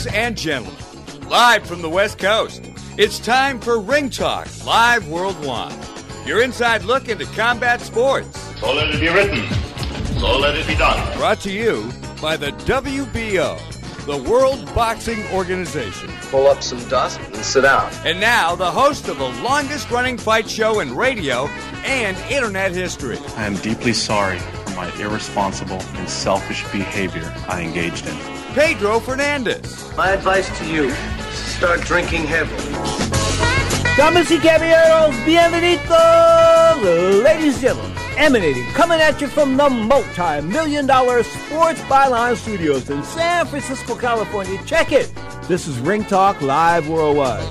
Ladies and gentlemen, live from the West Coast, it's time for Ring Talk Live Worldwide. Your inside look into combat sports. So let it be written. So let it be done. Brought to you by the WBO, the World Boxing Organization. Pull up some dust and sit down. And now, the host of the longest-running fight show in radio and internet history. I am deeply sorry for my irresponsible and selfish behavior I engaged in. Pedro Fernandez. My advice to you, start drinking heavily. Damas y caballeros, bienvenidos, ladies and gentlemen, emanating, coming at you from the multi-million-dollar Sports Byline Studios in San Francisco, California. Check it. This is Ring Talk Live Worldwide.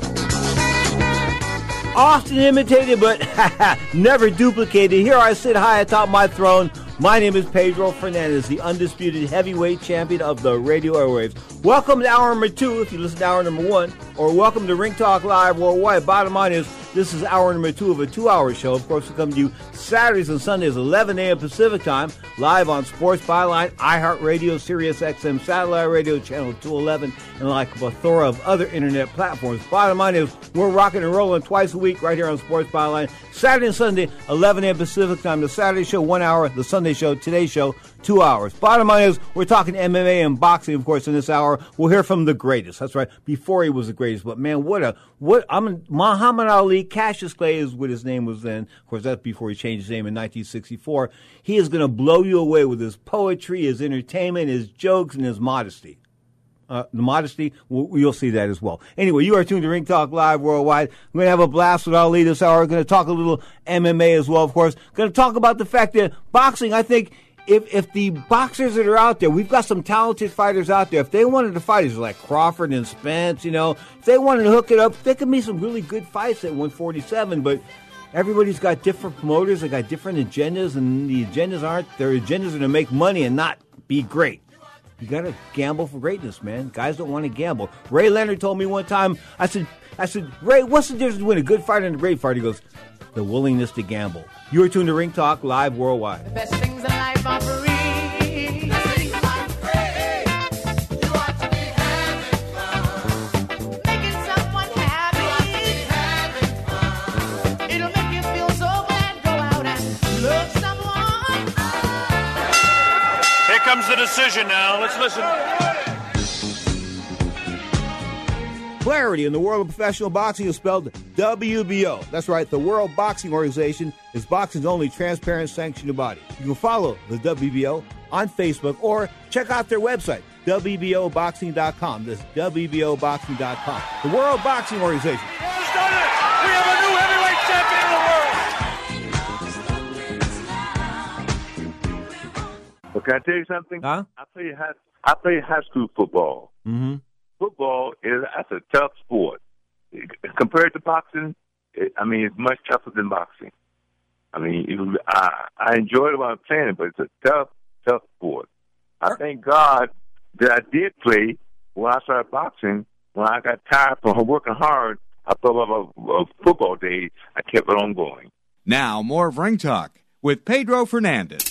Often imitated, but never duplicated. Here I sit high atop my throne. My name is Pedro Fernandez, the undisputed heavyweight champion of the radio airwaves. Welcome to hour number 2, if you listen to hour number 1, or welcome to Ring Talk Live Worldwide. Bottom line is, this is hour number 2 of a 2-hour show. Of course, we come to you Saturdays and Sundays, 11 a.m. Pacific time, live on Sports Byline, iHeartRadio, Sirius XM, Satellite Radio, Channel 211, and like a plethora of other internet platforms. Bottom line is, we're rocking and rolling twice a week right here on Sports Byline. Saturday and Sunday, 11 a.m. Pacific time. The Saturday show, 1 hour. The Sunday show, today's show, 2 hours. Bottom line is, we're talking MMA and boxing, of course, in this hour. We'll hear from the greatest. That's right, before he was the greatest. But man, Muhammad Ali, Cassius Clay is what his name was then. Of course, that's before he changed his name in 1964. He is going to blow you away with his poetry, his entertainment, his jokes, and his modesty. The modesty, you'll see that as well. Anyway, you are tuned to Ring Talk Live Worldwide. We're going to have a blast with Ali this hour. We're going to talk a little MMA as well, of course. Going to talk about the fact that boxing, I think, if the boxers that are out there, we've got some talented fighters out there. If they wanted to fight, it's like Crawford and Spence, if they wanted to hook it up, there could be some really good fights at 147, but everybody's got different promoters. They got different agendas, and the agendas their agendas are to make money and not be great. You got to gamble for greatness, man. Guys don't want to gamble. Ray Leonard told me one time, I said, Ray, what's the difference between a good fighter and a great fighter? He goes, the willingness to gamble. You are tuned to Ring Talk Live Worldwide. The best things in life are free. Comes the decision now. Let's listen. Clarity in the world of professional boxing is spelled WBO. That's right, the World Boxing Organization is boxing's only transparent sanctioned body. You can follow the WBO on Facebook or check out their website, WBOboxing.com. That's WBOboxing.com. The World Boxing Organization. Has done it. We have a new heavyweight champion of the world. Well, can I tell you something? Huh? I played high school football. Mm-hmm. Football that's a tough sport. Compared to boxing, it's much tougher than boxing. I enjoyed it while I was playing it, but it's a tough sport. I thank God that I did play when I started boxing. When I got tired from working hard, I thought of football days. I kept it on going. Now, more of Ring Talk with Pedro Fernandez.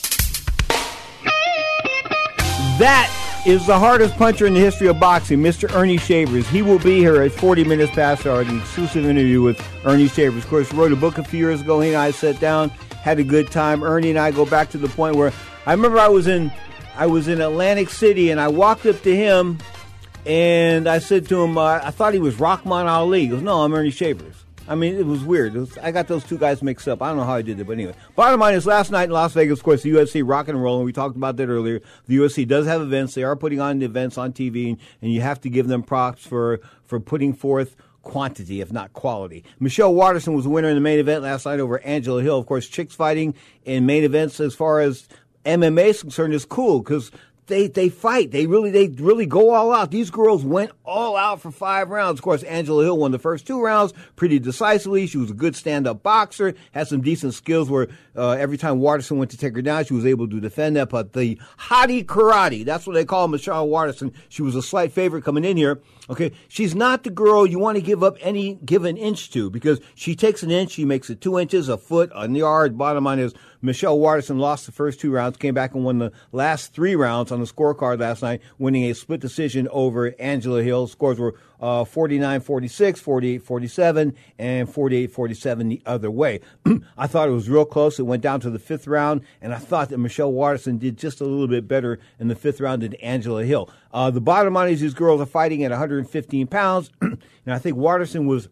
That is the hardest puncher in the history of boxing, Mr. Ernie Shavers. He will be here at 40 minutes past hour, an exclusive interview with Ernie Shavers. Of course, he wrote a book a few years ago. He and I sat down, had a good time. Ernie and I go back to the point where I remember I was in Atlantic City, and I walked up to him, and I said to him, I thought he was Rahman Ali. He goes, no, I'm Ernie Shavers. It was weird. I got those two guys mixed up. I don't know how I did it, but anyway. Bottom line is, last night in Las Vegas, of course, the UFC rocking and rolling. We talked about that earlier. The UFC does have events. They are putting on events on TV, and you have to give them props for putting forth quantity, if not quality. Michelle Waterson was the winner in the main event last night over Angela Hill. Of course, chicks fighting in main events as far as MMA is concerned is cool because they fight. They really go all out. These girls went all out for 5 rounds. Of course, Angela Hill won the first 2 rounds pretty decisively. She was a good stand-up boxer, had some decent skills where every time Waterson went to take her down, she was able to defend that. But the hottie karate, that's what they call Michelle Waterson. She was a slight favorite coming in here. Okay, she's not the girl you want to give an inch to, because she takes an inch, she makes it 2 inches, a foot, a yard. Bottom line is Michelle Waterson lost the first 2 rounds, came back and won the last 3 rounds on the scorecard last night, winning a split decision over Angela Hill. Scores were 49-46, 48-47, and 48-47 the other way. I thought it was real close. It went down to the 5th round, and I thought that Michelle Waterson did just a little bit better in the 5th round than Angela Hill. The bottom line is these girls are fighting at 115 pounds, and I think Waterson was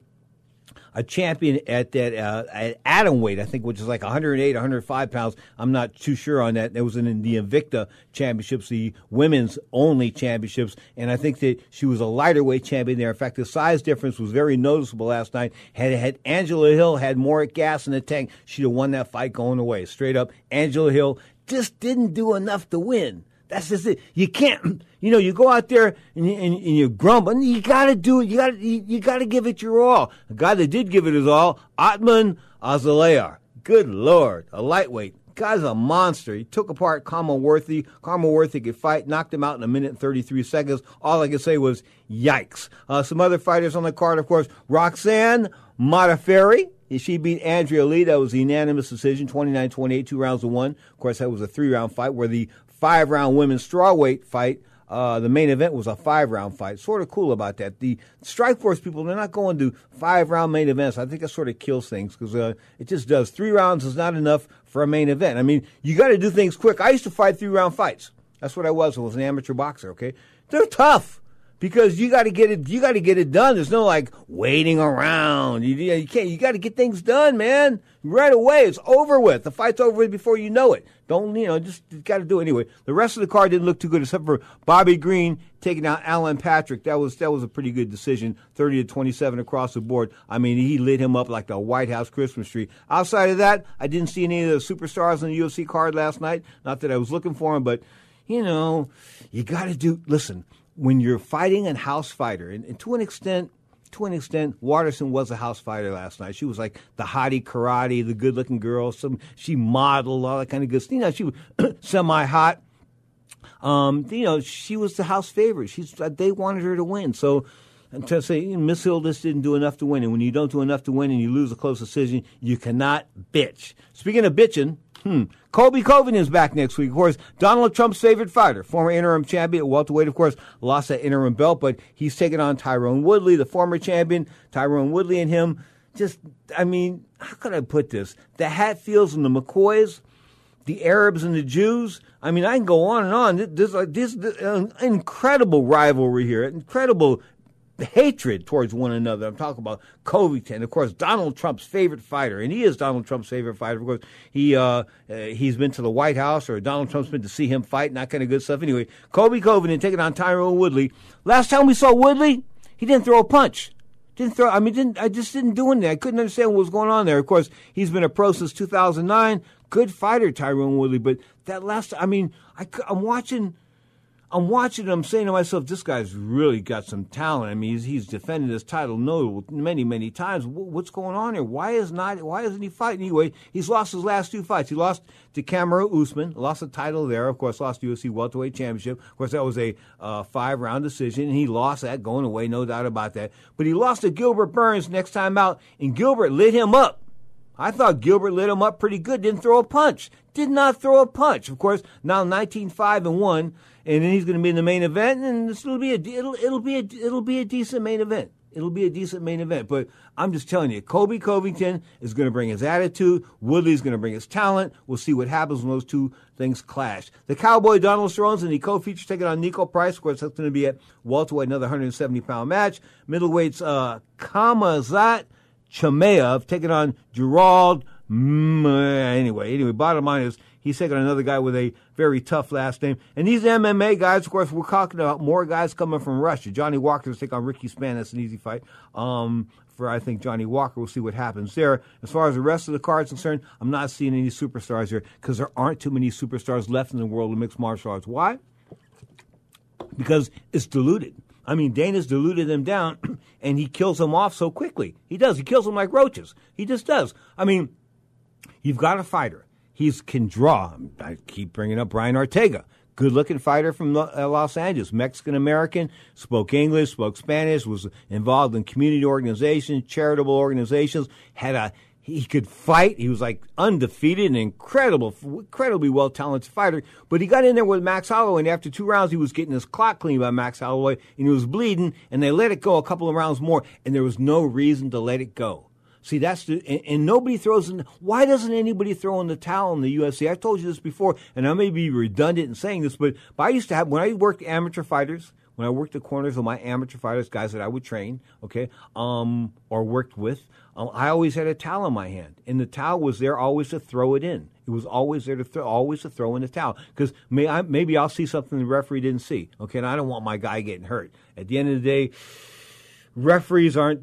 a champion at that at atom weight, I think, which is like 108, 105 pounds. I'm not too sure on that. It was in the Invicta Championships, the women's only championships, and I think that she was a lighter weight champion there. In fact, the size difference was very noticeable last night. Had Angela Hill had more gas in the tank, she'd have won that fight going away. Straight up, Angela Hill just didn't do enough to win. That's just it. You can't, you go out there and you grumble, and you got to do it. You got to give it your all. The guy that did give it his all, Atman Azalear. Good Lord, a lightweight. Guy's a monster. He took apart Carmel Worthy. Carmel Worthy could fight, knocked him out in 1 minute and 33 seconds. All I could say was, yikes. Some other fighters on the card, of course, Roxanne Modafferi. She beat Andrea Lee. That was a unanimous decision, 29-28, 2 rounds to 1. Of course, that was a 3-round fight, where the 5-round women's strawweight fight, the main event was a 5-round fight. Sort of cool about that. The Strikeforce people, they're not going to 5-round main events. I think that sort of kills things, because it just does. 3 rounds is not enough for a main event. I mean, you got to do things quick. I used to fight 3-round fights. That's what I was. I was an amateur boxer, okay? They're tough, because you got to get it. You got to get it done. There's no like waiting around. You can't. You got to get things done, man. Right away. It's over with. The fight's over with before you know it. Don't just got to do it anyway. The rest of the card didn't look too good, except for Bobby Green taking out Alan Patrick. That was a pretty good decision. 30-27 across the board. I mean, he lit him up like the White House Christmas tree. Outside of that, I didn't see any of the superstars on the UFC card last night. Not that I was looking for them, but you got to do. Listen. When you're fighting a house fighter, and to an extent, Waterson was a house fighter last night. She was like the hottie karate, the good-looking girl. She modeled, all that kind of good stuff. She was semi-hot. She was the house favorite. They wanted her to win. So I'm trying to say, Miss Hill just didn't do enough to win. And when you don't do enough to win and you lose a close decision, you cannot bitch. Speaking of bitching, Colby Covington is back next week. Of course, Donald Trump's favorite fighter, former interim champion at welterweight, of course, lost that interim belt, but he's taking on Tyrone Woodley, the former champion. Tyrone Woodley and him, how can I put this? The Hatfields and the McCoys, the Arabs and the Jews. I mean, I can go on and on. There's incredible rivalry here, incredible hatred towards one another. I'm talking about Covington, of course, Donald Trump's favorite fighter, and he is Donald Trump's favorite fighter. Of course, he's been to the White House, or Donald Trump's been to see him fight, and that kind of good stuff. Anyway, Colby Covington taking on Tyrone Woodley. Last time we saw Woodley, he didn't throw a punch. I just didn't do anything. I couldn't understand what was going on there. Of course, he's been a pro since 2009. Good fighter, Tyrone Woodley, but that last, I'm watching. I'm saying to myself, this guy's really got some talent. I mean, he's defended his title many, many times. What's going on here? Why isn't he fighting? Anyway, he's lost his last 2 fights. He lost to Kamaru Usman, lost the title there. Of course, lost the UFC welterweight championship. Of course, that was a 5-round decision, and he lost that going away, no doubt about that. But he lost to Gilbert Burns next time out, and Gilbert lit him up. I thought Gilbert lit him up pretty good. Didn't throw a punch. Did not throw a punch. Of course, now 19-5-1, and then he's going to be in the main event, and it'll be a decent main event. It'll be a decent main event. But I'm just telling you, Colby Covington is going to bring his attitude. Woodley's going to bring his talent. We'll see what happens when those two things clash. The Cowboy Donald Cerrone and the co-feature taking on Nico Price. Of course, that's going to be at welterweight, another 170-pound match. Middleweights, Kamazat Chimaev taking on Gerald. Anyway, bottom line is he's taking on another guy with a very tough last name. And these MMA guys, of course, we're talking about more guys coming from Russia. Johnny Walker's taking on Ricky Spann. That's an easy fight for, I think, Johnny Walker. We'll see what happens there. As far as the rest of the card is concerned, I'm not seeing any superstars here because there aren't too many superstars left in the world of mixed martial arts. Why? Because it's diluted. I mean, Dana's diluted them down, and he kills them off so quickly. He does. He kills them like roaches. He just does. I mean, you've got a fighter. he can draw. I keep bringing up Brian Ortega. Good-looking fighter from Los Angeles, Mexican-American, spoke English, spoke Spanish, was involved in community organizations, charitable organizations, he could fight. He was like undefeated, an incredibly well-talented fighter. But he got in there with Max Holloway, and after 2 rounds, he was getting his clock cleaned by Max Holloway, and he was bleeding, and they let it go a couple of rounds more, and there was no reason to let it go. See, and nobody throws in. Why doesn't anybody throw in the towel in the UFC? I've told you this before, and I may be redundant in saying this, but I used to have, when I worked amateur fighters, when I worked the corners of my amateur fighters, guys that I would train, okay, or worked with, I always had a towel in my hand, and the towel was there always to throw it in. It was always there always to throw in the towel, because maybe I'll see something the referee didn't see, okay, and I don't want my guy getting hurt. At the end of the day, referees aren't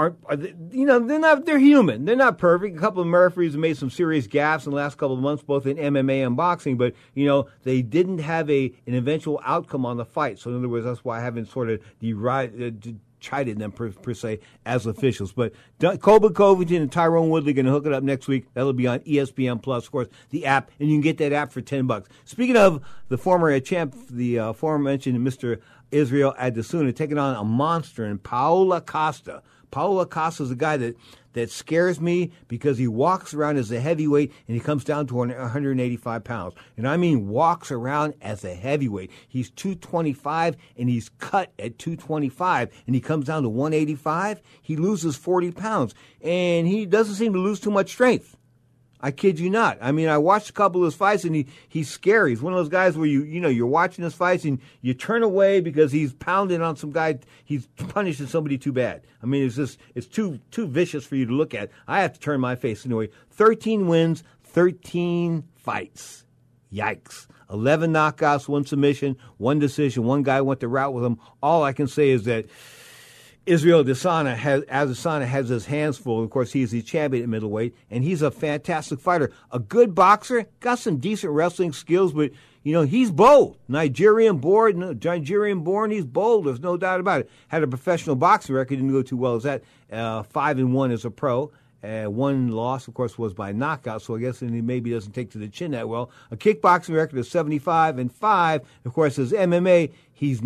they're human. They're not perfect. A couple of referees have made some serious gaffes in the last couple of months, both in MMA and boxing, but, they didn't have an eventual outcome on the fight. So in other words, that's why I haven't sort of chided them per se as officials. But Colby Covington and Tyrone Woodley going to hook it up next week. That'll be on ESPN Plus, of course, the app, and you can get that app for $10. Speaking of the former champ, the former mentioned Mr. Israel Adesanya taking on a monster in Paulo Costa. Paulo Costa is a guy that scares me because he walks around as a heavyweight and he comes down to 185 pounds. And I mean walks around as a heavyweight. He's 225 and he's cut at 225 and he comes down to 185. He loses 40 pounds and he doesn't seem to lose too much strength. I kid you not. I mean, I watched a couple of his fights, and he's scary. He's one of those guys where you're watching his fights, and you turn away because he's pounding on some guy. He's punishing somebody too bad. I mean, it's too vicious for you to look at. I have to turn my face anyway. 13 wins, 13 fights. Yikes. 11 knockouts, 1 submission, 1 decision. 1 guy went the route with him. All I can say is that Israel Adesanya has his hands full. Of course, he's the champion at middleweight, and he's a fantastic fighter. A good boxer, got some decent wrestling skills, but, he's bold. Nigerian born, he's bold. There's no doubt about it. Had a professional boxing record, didn't go too well as that. 5-1 as a pro. 1 loss, of course, was by knockout, so I guess he maybe doesn't take to the chin that well. A kickboxing record of 75-5. Of course, his MMA, he's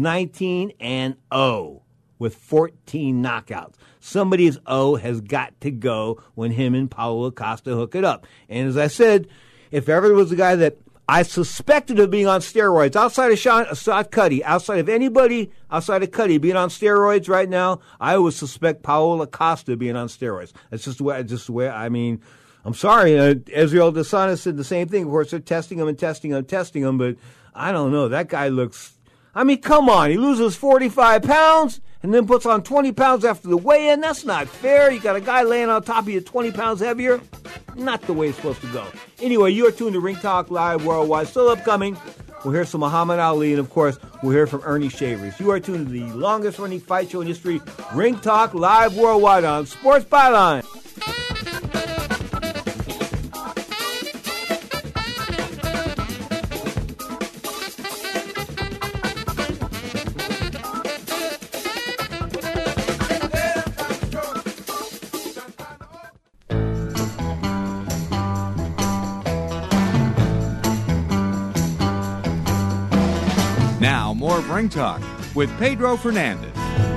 19-0. With 14 knockouts. Somebody's O has got to go when him and Paulo Costa hook it up. And as I said, if ever there was a guy that I suspected of being on steroids, outside of Asad Cuddy, outside of anybody outside of Cuddy being on steroids right now, I would suspect Paulo Costa being on steroids. That's just the way, I mean, I'm sorry, Israel Adesanya said the same thing. Of course, they're testing him, but I don't know. That guy looks, I mean, come on. He loses 45 pounds and then puts on 20 pounds after the weigh-in. That's not fair. You got a guy laying on top of you 20 pounds heavier. Not the way it's supposed to go. Anyway, you're tuned to Ring Talk Live Worldwide. Still upcoming, we'll hear some Muhammad Ali, and of course, we'll hear from Ernie Shavers. You are tuned to the longest-running fight show in history, Ring Talk Live Worldwide on Sports Byline. Now, more of Ring Talk with Pedro Fernandez.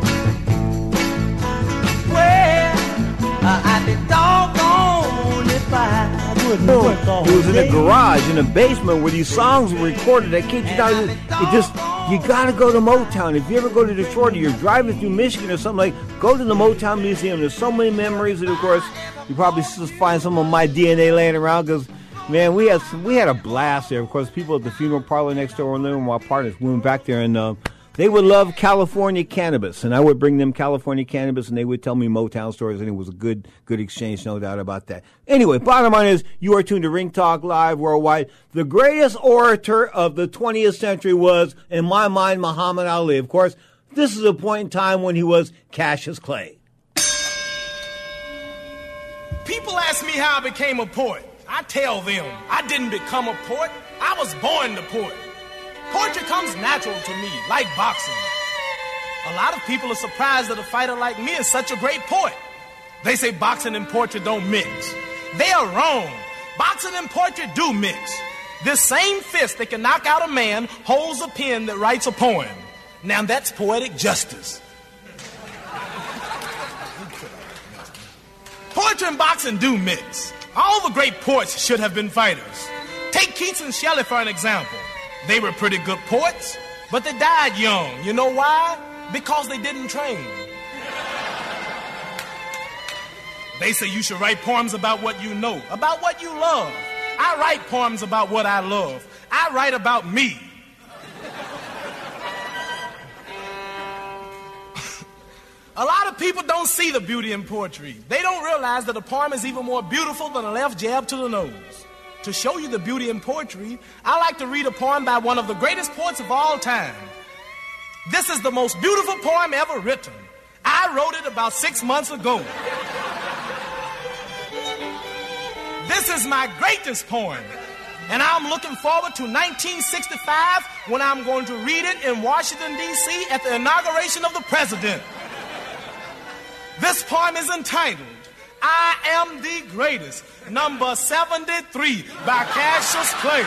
Well, I'd be doggone if I wouldn't work all It was in day. a garage, in a basement, where these songs were recorded. I kid you not. You got to go to Motown. If you ever go to Detroit or you're driving through Michigan or something, like, go to the Motown Museum. There's so many memories, and of course, you probably still find some of my DNA laying around because, man, we had a blast there. Of course, people at the funeral parlor next door were living with my partners. We went back there, and they would love California cannabis, and I would bring them California cannabis, and they would tell me Motown stories, and it was a good exchange, no doubt about that. Anyway, bottom line is, you are tuned to Ring Talk Live Worldwide. The greatest orator of the 20th century was, in my mind, Muhammad Ali. Of course, this is a point in time when he was Cassius Clay. People ask me how I became a poet. I tell them, I didn't become a poet. I was born the poet. Poetry comes natural to me, like boxing. A lot of people are surprised that a fighter like me is such a great poet. They say boxing and poetry don't mix. They are wrong. Boxing and poetry do mix. This same fist that can knock out a man holds a pen that writes a poem. Now that's poetic justice. Poetry and boxing do mix. All the great poets should have been fighters. Take Keats and Shelley for an example. They were pretty good poets, but they died young. You know why? Because they didn't train. They say you should write poems about what you know, about what you love. I write poems about what I love. I write about me. A lot of people don't see the beauty in poetry. They don't realize that a poem is even more beautiful than a left jab to the nose. To show you the beauty in poetry, I like to read a poem by one of the greatest poets of all time. This is the most beautiful poem ever written. I wrote it about 6 months ago. This is my greatest poem, and I'm looking forward to 1965 when I'm going to read it in Washington, D.C. at the inauguration of the president. This poem is entitled, I Am the Greatest, number 73 by Cassius Clay.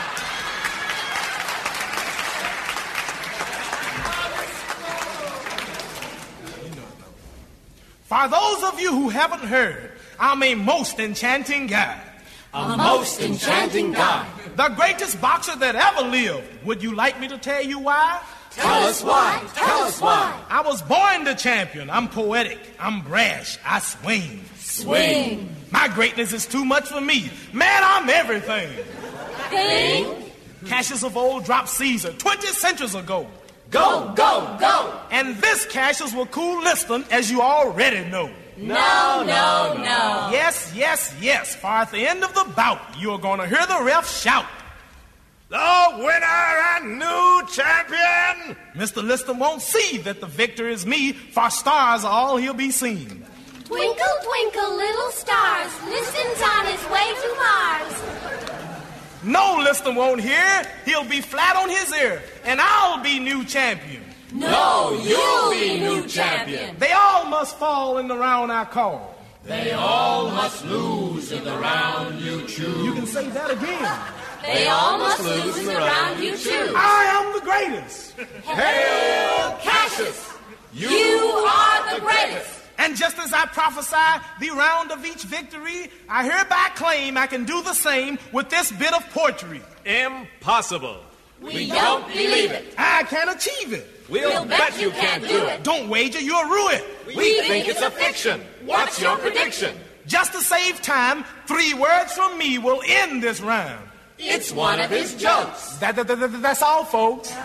For those of you who haven't heard, I'm a most enchanting guy. A most enchanting guy. The greatest boxer that ever lived. Would you like me to tell you why? Tell us why. Tell us why. I was born the champion. I'm poetic. I'm brash. I swing. Swing. My greatness is too much for me. Man, I'm everything. Thing. Cassius of old dropped Caesar 20 centuries ago. Go, go, go. And this Cassius will cool Liston, as you already know. No, no, no. Yes, yes, yes. For at the end of the bout, you're going to hear the ref shout, The winner and new champion! Mr. Liston won't see that the victor is me, for stars are all he'll be seen. Twinkle, twinkle, little stars, Liston's on his way to Mars. No, Liston won't hear. He'll be flat on his ear, and I'll be new champion. No, you'll be new champion. They all must fall in the round I call. They all must lose in the round you choose. You can say that again. They all must lose in the round you choose. I am the greatest. Hail Cassius! You are the greatest. And just as I prophesy the round of each victory, I hereby claim I can do the same with this bit of poetry. Impossible. We don't believe it. I can achieve it. We'll bet you can't do it. Don't wager, you'll rue it. We think it's a fiction. What's your prediction? Just to save time, 3 words from me will end this round. It's one of his jokes. That's all, folks. He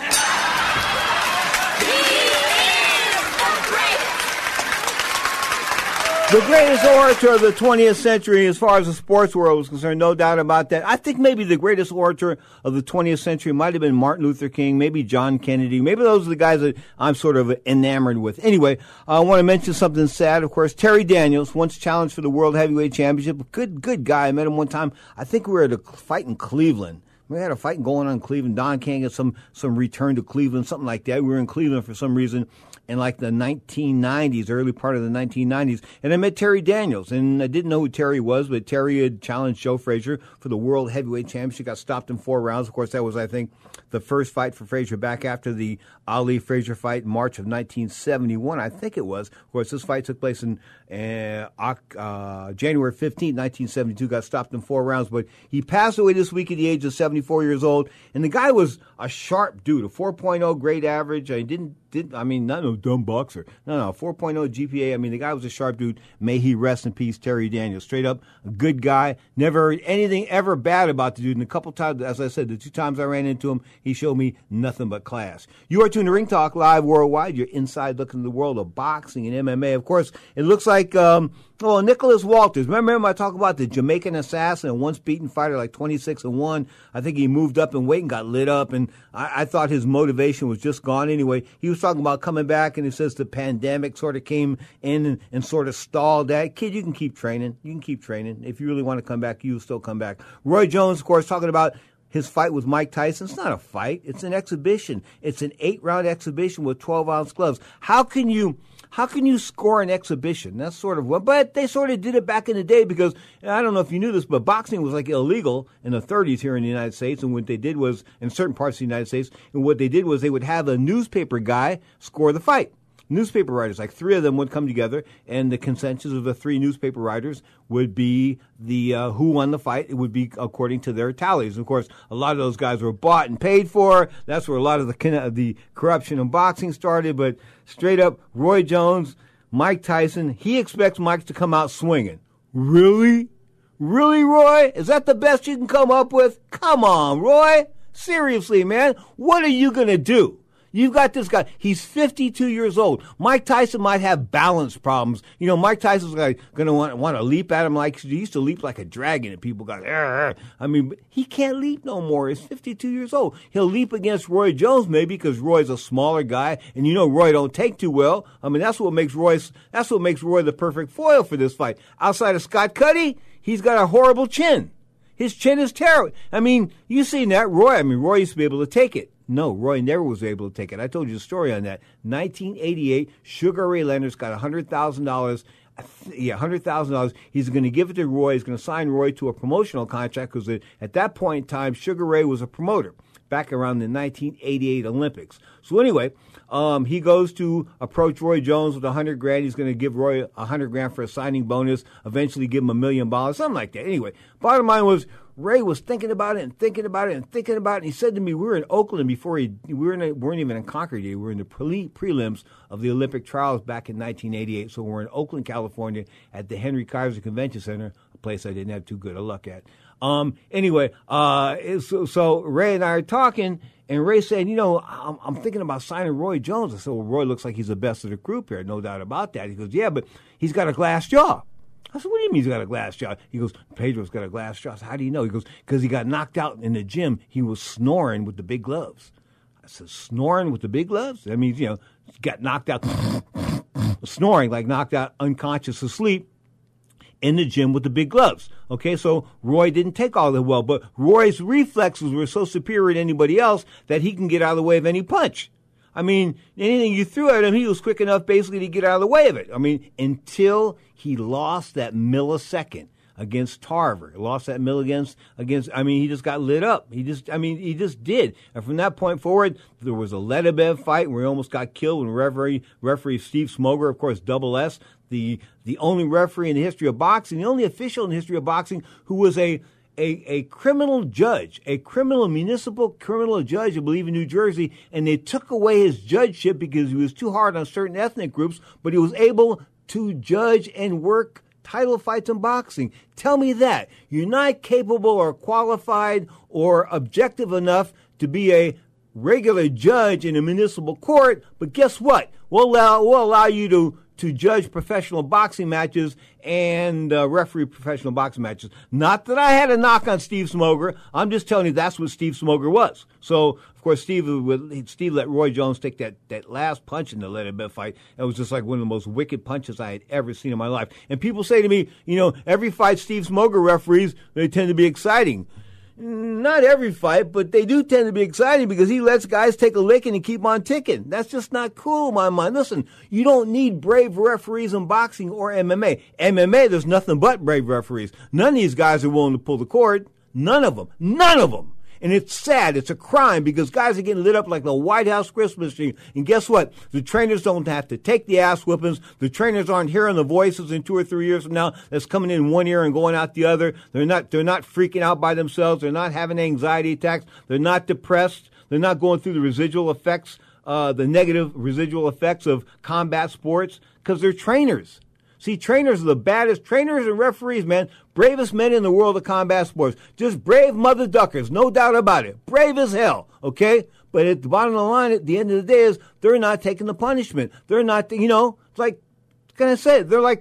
is the greatest. The greatest orator of the 20th century as far as the sports world was concerned, no doubt about that. I think maybe the greatest orator of the 20th century might have been Martin Luther King, maybe John Kennedy. Maybe those are the guys that I'm sort of enamored with. Anyway, I want to mention something sad, of course. Terry Daniels, once challenged for the World Heavyweight Championship. Good guy. I met him one time. I think we were at a fight in Cleveland. We had a fight going on in Cleveland. Don King had some return to Cleveland, something like that. We were in Cleveland for some reason in like the 1990s, early part of the 1990s. And I met Terry Daniels. And I didn't know who Terry was, but Terry had challenged Joe Frazier for the World Heavyweight Championship. Got stopped in 4 rounds. Of course, that was, I think, the first fight for Frazier back after the Ali-Frazier fight in March of 1971, I think it was. Of course, this fight took place in January 15, 1972. Got stopped in 4 rounds. But he passed away this week at the age of 74 years old. And the guy was a sharp dude, a 4.0 grade average. Not no dumb boxer. No, 4.0 GPA. I mean, the guy was a sharp dude. May he rest in peace, Terry Daniels. Straight up, a good guy. Never heard anything ever bad about the dude. And a couple times, as I said, the 2 times I ran into him, he showed me nothing but class. You are tuned to Ring Talk Live Worldwide. You're inside looking at the world of boxing and MMA. Of course, it looks like, Nicholas Walters. Remember I talk about the Jamaican assassin, a once beaten fighter, like 26-1. I think he moved up in weight and got lit up, and I thought his motivation was just gone anyway. He was talking about coming back, and he says the pandemic sort of came in and sort of stalled that. Kid, you can keep training. You can keep training. If you really want to come back, you'll still come back. Roy Jones, of course, talking about his fight with Mike Tyson. It's not a fight. It's an exhibition. It's an 8-round exhibition with 12-ounce gloves. How can you how can you score an exhibition? That's sort of what, but they sort of did it back in the day because, I don't know if you knew this, but boxing was like illegal in the 30s here in the United States. And what they did was, in certain parts of the United States, and what they did was they would have a newspaper guy score the fight. Newspaper writers, like 3 of them would come together, and the consensus of the 3 newspaper writers would be the who won the fight. It would be according to their tallies. And of course, a lot of those guys were bought and paid for. That's where a lot of the corruption in boxing started. But straight up, Roy Jones, Mike Tyson, he expects Mike to come out swinging. Really? Really, Roy? Is that the best you can come up with? Come on, Roy. Seriously, man. What are you going to do? You've got this guy. He's 52 years old. Mike Tyson might have balance problems. You know, Mike Tyson's going to want to leap at him like he used to leap like a dragon, and people go, arr. I mean, he can't leap no more. He's 52 years old. He'll leap against Roy Jones maybe because Roy's a smaller guy, and you know Roy don't take too well. I mean, that's what makes Roy the perfect foil for this fight. Outside of Scott Cuddy, he's got a horrible chin. His chin is terrible. I mean, you've seen that. Roy used to be able to take it. No, Roy never was able to take it. I told you the story on that. 1988, Sugar Ray Leonard's got $100,000. Yeah, $100,000. He's going to give it to Roy. He's going to sign Roy to a promotional contract because at that point in time, Sugar Ray was a promoter back around the 1988 Olympics. So anyway, he goes to approach Roy Jones with $100,000. He's going to give Roy $100,000 for a signing bonus. Eventually, give him $1 million, something like that. Anyway, bottom line was Ray was thinking about it and thinking about it and thinking about it. And he said to me, we were in Oakland before we weren't even in Concord yet. We were in the prelims of the Olympic trials back in 1988. So we're in Oakland, California, at the Henry Kaiser Convention Center, a place I didn't have too good a luck at. Anyway, so Ray and I are talking, and Ray said, you know, I'm thinking about signing Roy Jones. I said, well, Roy looks like he's the best of the group here, no doubt about that. He goes, yeah, but he's got a glass jaw. I said, what do you mean he's got a glass jaw? He goes, Pedro's got a glass jaw. I said, how do you know? He goes, because he got knocked out in the gym. He was snoring with the big gloves. I said, snoring with the big gloves? That means, you know, he got knocked out, snoring, like knocked out unconscious asleep in the gym with the big gloves. Okay, so Roy didn't take all that well, but Roy's reflexes were so superior to anybody else that he can get out of the way of any punch. I mean, anything you threw at him, he was quick enough basically to get out of the way of it. I mean, until he lost that millisecond against Tarver. He lost that mill against, I mean, he just got lit up. He just did. And from that point forward, there was a Ledebev fight where he almost got killed when referee Steve Smoger, of course, Double S, the only referee in the history of boxing, the only official in the history of boxing who was a criminal judge, a municipal criminal judge, I believe, in New Jersey, and they took away his judgeship because he was too hard on certain ethnic groups, but he was able to judge and work title fights in boxing. Tell me that. You're not capable or qualified or objective enough to be a regular judge in a municipal court, but guess what? We'll allow you to judge professional boxing matches and referee professional boxing matches. Not that I had a knock on Steve Smoger. I'm just telling you that's what Steve Smoger was. So, of course, Steve let Roy Jones take that last punch in the Ledebev fight. It was just like one of the most wicked punches I had ever seen in my life. And people say to me, you know, every fight Steve Smoger referees, they tend to be exciting. Not every fight, but they do tend to be exciting because he lets guys take a licking and keep on ticking. That's just not cool in my mind. Listen, you don't need brave referees in boxing or MMA. MMA, there's nothing but brave referees. None of these guys are willing to pull the cord. None of them. None of them. And it's sad. It's a crime because guys are getting lit up like the White House Christmas tree. And guess what? The trainers don't have to take the ass whippings. The trainers aren't hearing the voices in 2 or 3 years from now that's coming in one ear and going out the other. They're not freaking out by themselves. They're not having anxiety attacks. They're not depressed. They're not going through the residual effects, the negative residual effects of combat sports because they're trainers. See, trainers are the baddest. Trainers and referees, man, bravest men in the world of combat sports. Just brave mother duckers, no doubt about it. Brave as hell, okay? But at the bottom of the line, at the end of the day, is they're not taking the punishment. They're not, you know, it's like, what can I say?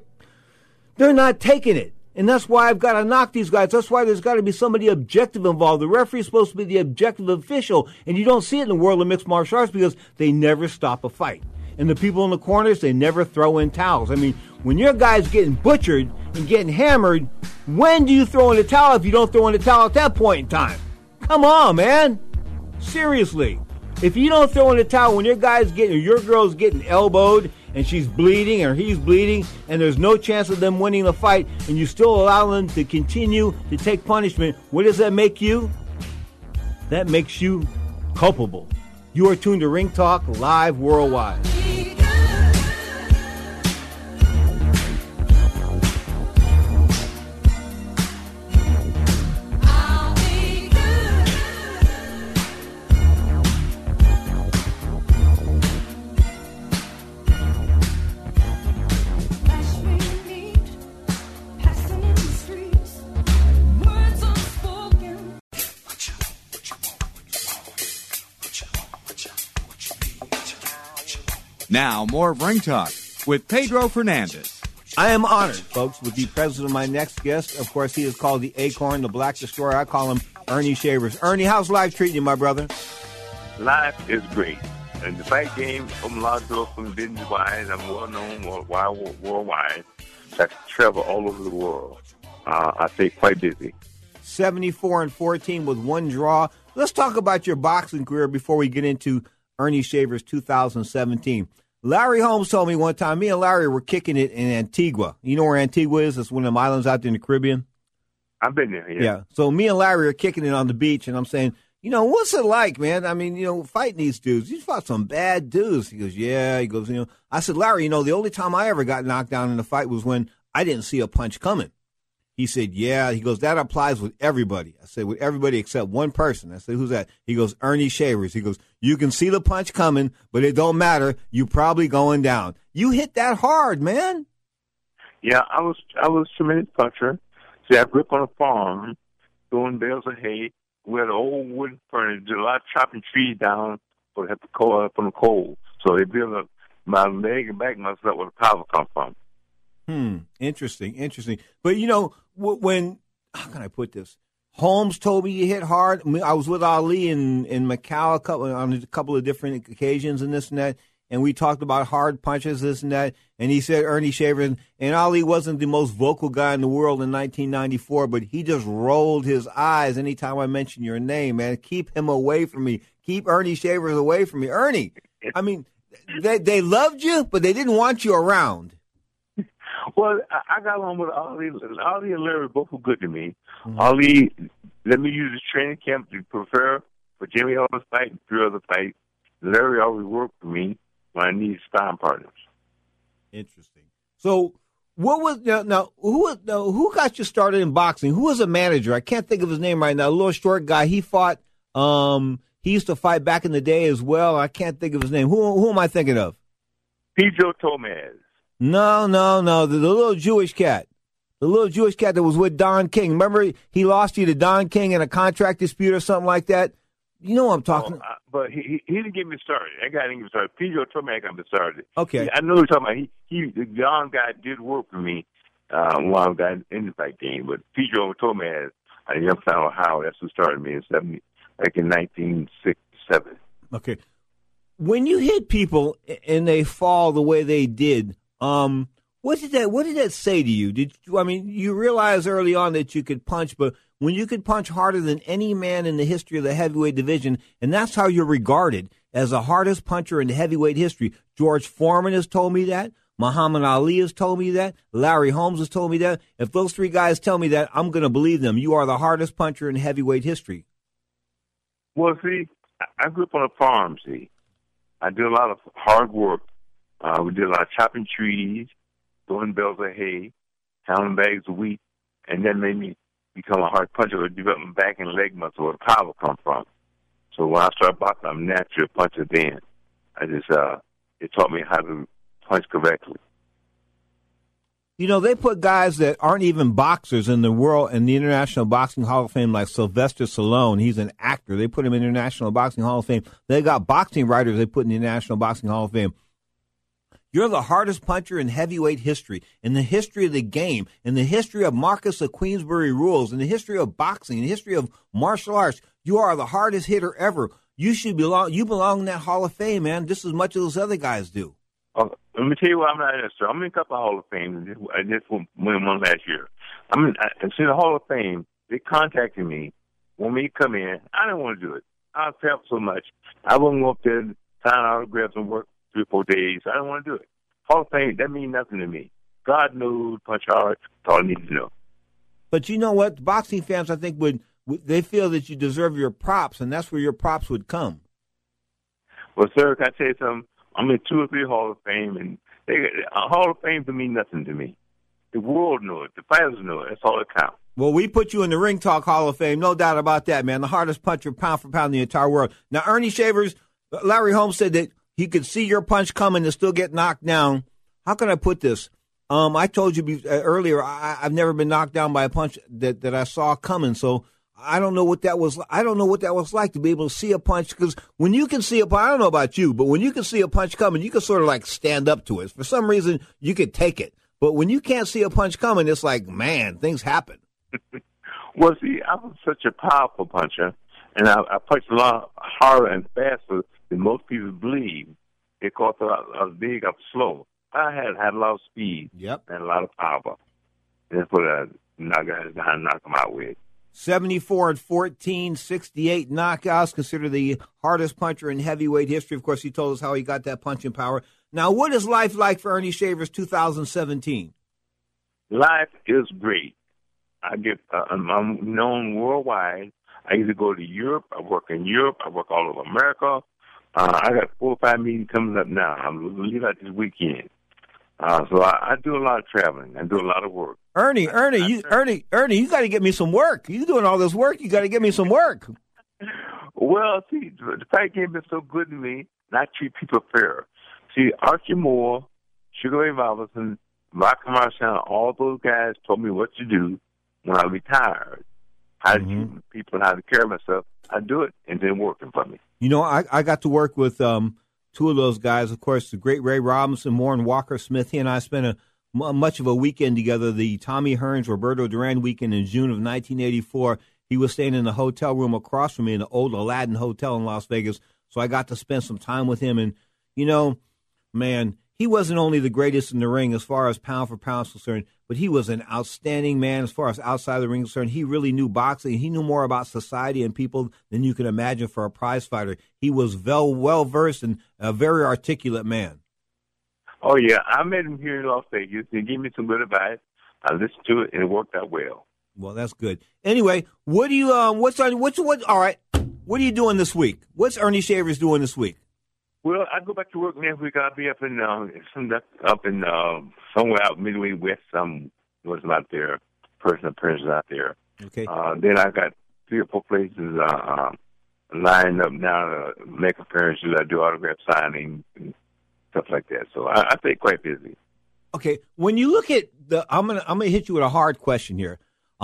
They're not taking it. And that's why I've got to knock these guys. That's why there's got to be somebody objective involved. The referee is supposed to be the objective official. And you don't see it in the world of mixed martial arts because they never stop a fight. And the people in the corners, they never throw in towels. I mean, when your guy's getting butchered and getting hammered, when do you throw in the towel if you don't throw in the towel at that point in time? Come on, man. Seriously. If you don't throw in the towel when your girl's getting elbowed and she's bleeding or he's bleeding, and there's no chance of them winning the fight, and you still allow them to continue to take punishment, what does that make you? That makes you culpable. You are tuned to Ring Talk Live Worldwide. Now, more of Ring Talk with Pedro Fernandez. I am honored, folks, to be present of my next guest. Of course, he is called the Acorn, the Black Destroyer. I call him Ernie Shavers. Ernie, how's life treating you, my brother? Life is great. And the fight game from Lodville, from business-wise, I'm well-known worldwide. I travel all over the world. I stay quite busy. 74-14 with one draw. Let's talk about your boxing career before we get into Ernie Shavers 2017. Larry Holmes told me one time, me and Larry were kicking it in Antigua. You know where Antigua is? It's one of them islands out there in the Caribbean. I've been there, yeah. Yeah. So me and Larry are kicking it on the beach, and I'm saying, you know, what's it like, man? I mean, you know, fighting these dudes. You fought some bad dudes. He goes, yeah. He goes, you know. I said, Larry, you know, the only time I ever got knocked down in a fight was when I didn't see a punch coming. He said, yeah. He goes, that applies with everybody. I said, with everybody except one person. I said, who's that? He goes, Ernie Shavers. He goes, you can see the punch coming, but it don't matter. You probably going down. You hit that hard, man. Yeah, I was a tremendous puncher. See, I grew up on a farm, throwing bales of hay. We had an old wooden furnace. Did a lot of chopping trees down for the coal, from the coal. So they built up my leg and back muscle up where the power come from. Interesting. But, you know, when, how can I put this? Holmes told me you hit hard. I was with Ali in Macau on a couple of different occasions and this and that, and we talked about hard punches, this and that, and he said Ernie Shavers, and Ali wasn't the most vocal guy in the world in 1994, but he just rolled his eyes anytime I mentioned your name, man. Keep him away from me. Keep Ernie Shavers away from me. Ernie, I mean, they loved you, but they didn't want you around. Well, I got along with Ali. Ali and Larry both were good to me. Mm-hmm. Ali let me use his training camp to prepare for Jimmy Ellis' fight and 3 other fights. Larry always worked for me when I needed sparring partners. Interesting. So, what was who got you started in boxing? Who was a manager? I can't think of his name right now. A little short guy. He fought. He used to fight back in the day as well. I can't think of his name. Who am I thinking of? Pedro Tomaz. No. The little Jewish cat. The little Jewish cat that was with Don King. Remember, he lost you to Don King in a contract dispute or something like that? You know what I'm talking about. But he didn't get me started. That guy didn't get me started. Pedro Tomaz got me started. Okay. I know what you're talking about. The Don guy did work for me while I got in the fight game. But Pedro Tomaz, out of Youngstown, Ohio, that's who started me in 1967. Okay. When you hit people and they fall the way they did, what did that say to you? You realized early on that you could punch, but when you could punch harder than any man in the history of the heavyweight division, and that's how you're regarded as the hardest puncher in the heavyweight history. George Foreman has told me that. Muhammad Ali has told me that. Larry Holmes has told me that. If those 3 guys tell me that, I'm going to believe them. You are the hardest puncher in heavyweight history. Well, see, I grew up on a farm, see. I did a lot of hard work. We did a lot of chopping trees, throwing bales of hay, counting bags of wheat, and that made me become a hard puncher or develop my back and leg muscle where the power come from. So when I started boxing, I'm a natural puncher then. It taught me how to punch correctly. You know, they put guys that aren't even boxers in the world in the International Boxing Hall of Fame, like Sylvester Stallone. He's an actor. They put him in the International Boxing Hall of Fame. They got boxing writers they put in the International Boxing Hall of Fame. You're the hardest puncher in heavyweight history, in the history of the game, in the history of Marcus of Queensberry rules, in the history of boxing, in the history of martial arts. You are the hardest hitter ever. You belong in that Hall of Fame, man, just as much as those other guys do. Let me tell you what I'm not interested. I'm in a couple of Hall of Fame. I just won one last year. See the Hall of Fame, they contacted me, want me to come in. I didn't want to do it. I felt so much. I wouldn't go up there, sign autographs and work 3 or 4 days. I didn't want to do it. Hall of Fame, that means nothing to me. God knows, punch hard, that's all I need to know. But you know what? Boxing fans, I think, they feel that you deserve your props, and that's where your props would come. Well, sir, can I tell you something? I'm in 2 or 3 Hall of Fame, and a Hall of Fame to mean nothing to me. The world knows it. The fighters know it. That's all that counts. Well, we put you in the Ring Talk Hall of Fame, no doubt about that, man. The hardest puncher, pound for pound, in the entire world. Now, Ernie Shavers, Larry Holmes said that he could see your punch coming and still get knocked down. How can I put this? I told you earlier, I've never been knocked down by a punch that I saw coming. So I don't know what that was. I don't know what that was like to be able to see a punch. Because when you can see a punch, I don't know about you, but when you can see a punch coming, you can sort of like stand up to it. For some reason, you could take it. But when you can't see a punch coming, it's like, man, things happen. Well, see, I was such a powerful puncher, and I punched a lot harder and faster than most people believe. Because I was big, I was slow. I had a lot of speed and a lot of power. And that's what I knock guys down and knock them out with. 74-14, 68 knockouts, considered the hardest puncher in heavyweight history. Of course, he told us how he got that punching power. Now, what is life like for Ernie Shavers 2017? Life is great. I'm known worldwide. I either go to Europe, I work in Europe, I work all over America. I got 4 or 5 meetings coming up now. I'm going to leave out this weekend. So I do a lot of traveling. I do a lot of work. Ernie, you got to get me some work. You doing all this work? You got to get me some work. Well, see, the fight game is so good to me, and I treat people fair. See, Archie Moore, Sugar Ray Robinson, Rocky Marciano, all those guys told me what to do when I retired. How to treat people and how to care of myself. I do it, and then working for me. You know, I got to work with 2 of those guys, of course, the great Ray Robinson, Moore, and Walker Smith. He and I spent much of a weekend together, the Tommy Hearns, Roberto Duran weekend in June of 1984. He was staying in the hotel room across from me in the old Aladdin Hotel in Las Vegas, so I got to spend some time with him. And, you know, man, he wasn't only the greatest in the ring as far as pound for pound is concerned, but he was an outstanding man as far as outside the ring is concerned. He really knew boxing. He knew more about society and people than you can imagine for a prize fighter. He was well-versed and a very articulate man. Oh, yeah. I met him here in Las Vegas. He gave me some good advice. I listened to it, and it worked out well. Well, that's good. Anyway, what do you all right, what are you doing this week? What's Ernie Shavers doing this week? Well, I go back to work next week. I'll be up in somewhere out Midway West. Some was out there, personal appearances out there. Okay. Then I got 3 or 4 places lined up now to make appearances. I do autograph signing and stuff like that. So I stay quite busy. Okay. When you look at I'm gonna hit you with a hard question here.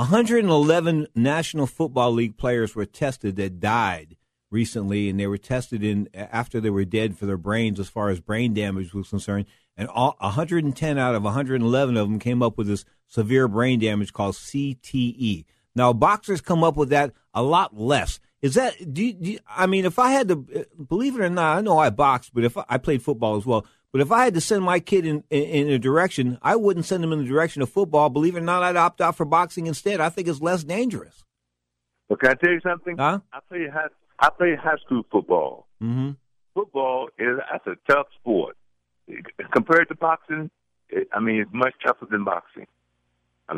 111 National Football League players were tested that died recently, and they were tested after they were dead for their brains as far as brain damage was concerned. And 110 out of 111 of them came up with this severe brain damage called CTE. Now, boxers come up with that a lot less. Is that, I mean, if I had to, believe it or not, I know I boxed, but if I played football as well, but if I had to send my kid in a direction, I wouldn't send him in the direction of football. Believe it or not, I'd opt out for boxing instead. I think it's less dangerous. Well, can I tell you something? Huh? I played high school football. Mm-hmm. Football that's a tough sport. Compared to boxing, it's much tougher than boxing. I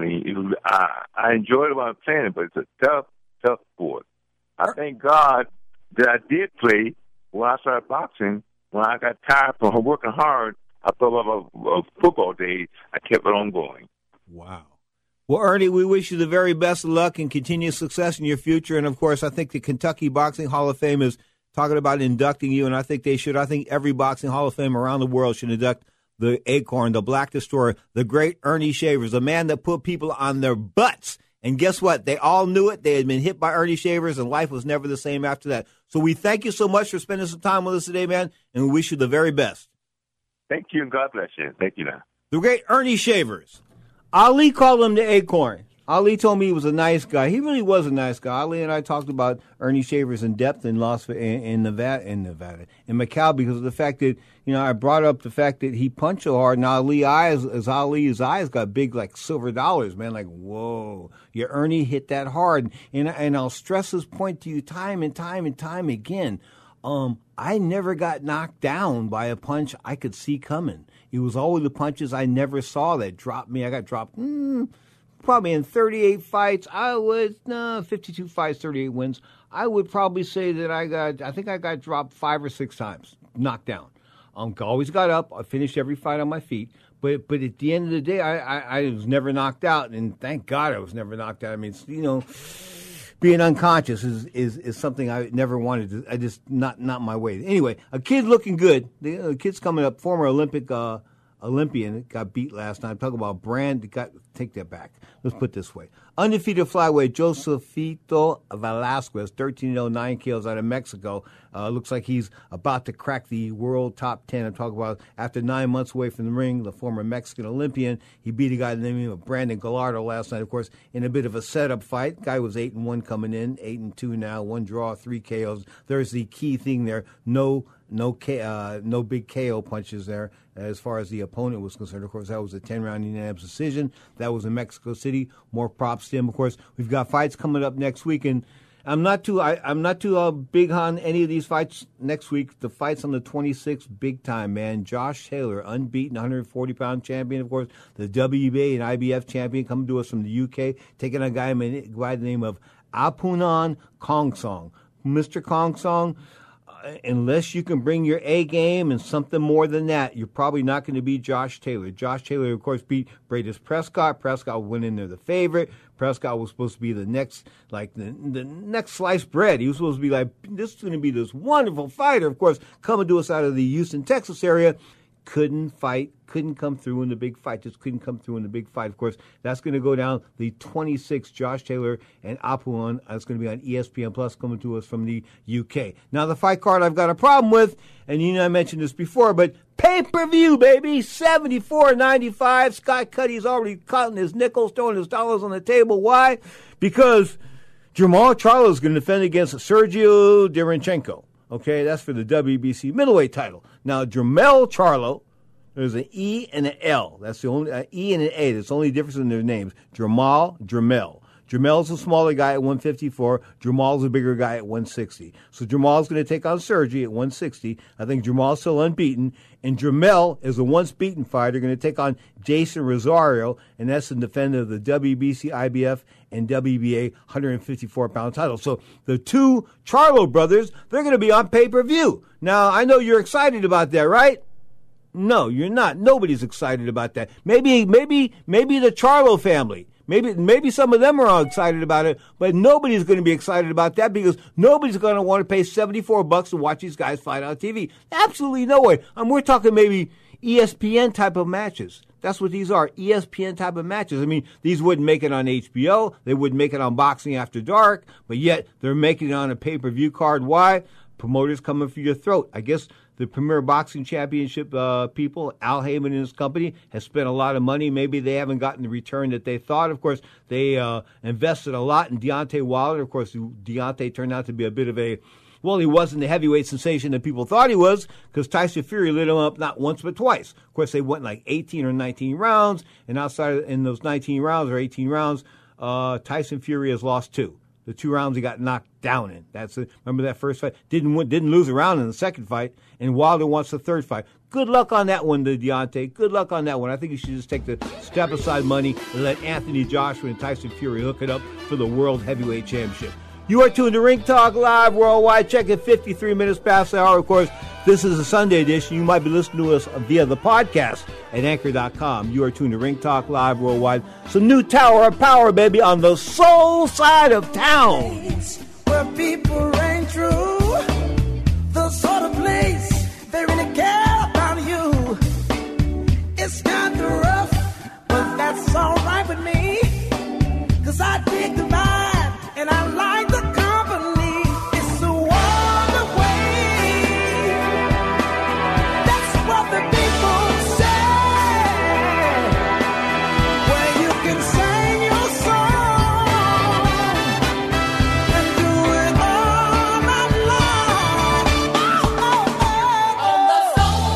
enjoyed it while I was playing it, but it's a tough sport. I thank God that I did play when I started boxing. When I got tired from working hard, I thought about football days. I kept it on going. Wow. Well, Ernie, we wish you the very best of luck and continued success in your future. And, of course, I think the Kentucky Boxing Hall of Fame is talking about inducting you, and I think they should. I think every Boxing Hall of Fame around the world should induct the Acorn, the Black Destroyer, the great Ernie Shavers, the man that put people on their butts. And guess what? They all knew it. They had been hit by Ernie Shavers, and life was never the same after that. So we thank you so much for spending some time with us today, man, and we wish you the very best. Thank you, and God bless you. Thank you now. The great Ernie Shavers. Ali called him the Acorn. Ali told me he was a nice guy. He really was a nice guy. Ali and I talked about Ernie Shavers in depth in Nevada, in Macau, because of the fact that, I brought up the fact that he punched so hard. And Ali's eyes got big like silver dollars, man. Like, whoa, your Ernie hit that hard. And I'll stress this point to you time and time and time again. I never got knocked down by a punch I could see coming. It was always the punches I never saw that dropped me. I got dropped probably in 38 fights. 52 fights, 38 wins. I would probably say that I think I got dropped 5 or 6 times, knocked down. Always got up. I finished every fight on my feet. But at the end of the day, I was never knocked out, and thank God I was never knocked out. I mean, being unconscious is something I never wanted to. I just not my way. Anyway, a kid looking good. The kid's coming up, former Olympian, got beat last night. Talk about brand. Take that back. Let's put it this way. Undefeated flyweight Josefito Velasquez, 13-0, 9 KOs out of Mexico. Looks like he's about to crack the world top 10. I'm talking about after 9 months away from the ring, the former Mexican Olympian. He beat a guy named Brandon Gallardo last night, of course, in a bit of a setup fight. Guy was 8-1 coming in, 8-2 now, 1 draw, 3 KOs. There's the key thing there. No big KO punches there as far as the opponent was concerned. Of course, that was a 10-round unanimous decision. That was in Mexico City. More props to him. Of course, we've got fights coming up next week, and I'm not too big on any of these fights next week. The fights on the 26th, big time, man. Josh Taylor, unbeaten 140-pound champion, of course, the WBA and IBF champion, coming to us from the UK, taking a guy by the name of Apunan Kongsong. Mr. Kongsong, unless you can bring your A game and something more than that, you're probably not going to beat Josh Taylor. Josh Taylor, of course, beat Bradis Prescott. Prescott went in there the favorite. Prescott was supposed to be the next, the next sliced bread. He was supposed to be like, this is going to be this wonderful fighter. Of course, coming to us out of the Houston, Texas area. Couldn't come through in the big fight. Just couldn't come through in the big fight. Of course, that's going to go down the 26th, Josh Taylor and Apuan. That's going to be on ESPN Plus, coming to us from the UK. Now, the fight card I've got a problem with, and I mentioned this before, but pay-per-view, baby, $74.95. Scott Cuddy's already counting his nickels, throwing his dollars on the table. Why? Because Jermall Charlo is going to defend against Sergio Derinchenko. Okay, that's for the WBC middleweight title. Now, Jermell Charlo, there's an E and an L. That's the only E and an A. That's the only difference in their names. Jermell. Jermell's a smaller guy at 154. Jermall's a bigger guy at 160. So Jermall's going to take on Sergi at 160. I think Jermall's still unbeaten. And Jermell is a once-beaten fighter, going to take on Jason Rosario, and that's the defender of the WBC, IBF, and WBA 154-pound title. So the two Charlo brothers, they're going to be on pay-per-view. Now, I know you're excited about that, right? No, you're not. Nobody's excited about that. Maybe the Charlo family. Maybe some of them are all excited about it, but nobody's going to be excited about that because nobody's going to want to pay $74 to watch these guys fight on TV. Absolutely no way. We're talking maybe ESPN type of matches. That's what these are, ESPN type of matches. I mean, these wouldn't make it on HBO. They wouldn't make it on Boxing After Dark, but yet they're making it on a pay-per-view card. Why? Promoters coming for your throat. I guess the Premier Boxing Championship people, Al Heyman and his company, has spent a lot of money. Maybe they haven't gotten the return that they thought. Of course, they invested a lot in Deontay Wilder. Of course, Deontay turned out to be a bit of a, well, he wasn't the heavyweight sensation that people thought he was because Tyson Fury lit him up not once but twice. Of course, they went like 18 or 19 rounds, and outside in those 19 rounds or 18 rounds, Tyson Fury has lost 2. The 2 rounds he got knocked down in. That's it. Remember that first fight? Didn't lose a round in the second fight, and Wilder wants the third fight. Good luck on that one, Deontay. Good luck on that one. I think you should just take the step-aside money and let Anthony Joshua and Tyson Fury hook it up for the World Heavyweight Championship. You are tuned to Ring Talk Live Worldwide. Check it 53 minutes past the hour. Of course, this is a Sunday edition. You might be listening to us via the podcast at Anchor.com. You are tuned to Ring Talk Live Worldwide. Some new Tower of Power, baby, on the soul side of town. Where people reign true, the sort of place they really care about you. It's kind of rough, but that's all right with me. 'Cause I dig the vibe and I like the company. It's a wonder way. That's what the people say. Where you can sing your song and do it all night long. On the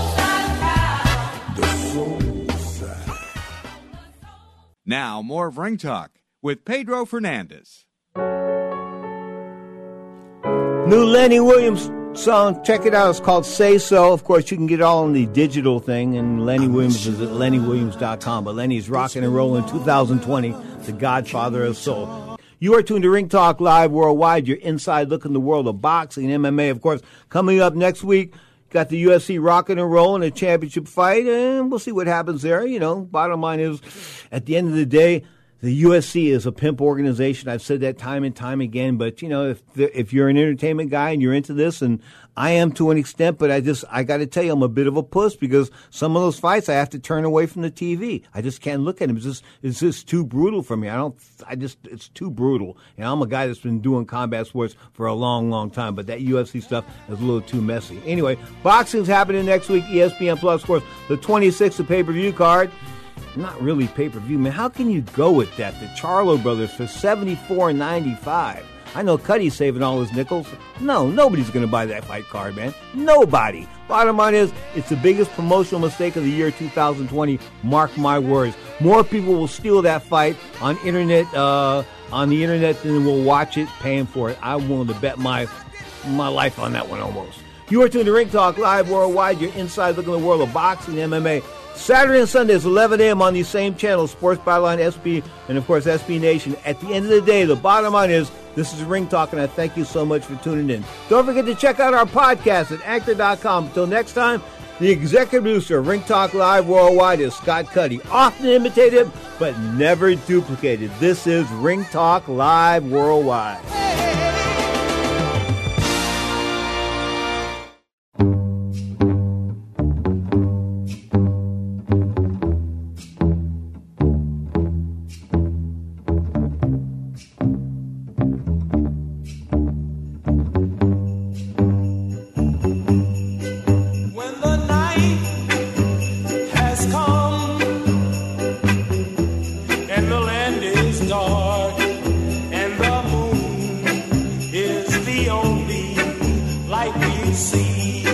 soul side. The soul side. Now, more of Ring Talk with Pedro Fernandez. New Lenny Williams song. Check it out. It's called Say So. Of course, you can get it all on the digital thing, and Lenny Williams is at lennywilliams.com. But Lenny's rocking and rolling 2020, the Godfather of Soul. You are tuned to Ring Talk Live Worldwide, your inside look in the world of boxing and MMA. Of course, coming up next week, got the UFC rocking and rolling, a championship fight, and we'll see what happens there. You know, bottom line is, at the end of the day, the UFC is a pimp organization. I've said that time and time again. But, you know, if you're an entertainment guy and you're into this, and I am to an extent, but I got to tell you, I'm a bit of a puss because some of those fights I have to turn away from the TV. I just can't look at them. It's just too brutal for me. It's too brutal. You know, I'm a guy that's been doing combat sports for a long, long time, but that UFC stuff is a little too messy. Anyway, boxing's happening next week. ESPN Plus, of course, the 26th, the pay-per-view card. Not really pay-per-view, man. How can you go with that? The Charlo brothers for $74.95. I know Cuddy's saving all his nickels. No, nobody's going to buy that fight card, man. Nobody. Bottom line is, it's the biggest promotional mistake of the year 2020. Mark my words. More people will steal that fight on the internet than will watch it, paying for it. I'm willing to bet my life on that one almost. You are tuned to Ring Talk Live Worldwide, your inside look in the world of boxing and MMA. Saturday and Sundays, 11 a.m. on these same channels, Sports Byline, SB, and, of course, SB Nation. At the end of the day, the bottom line is, this is Ring Talk, and I thank you so much for tuning in. Don't forget to check out our podcast at Anchor.com. Until next time, the executive producer of Ring Talk Live Worldwide is Scott Cuddy. Often imitated, but never duplicated. This is Ring Talk Live Worldwide. See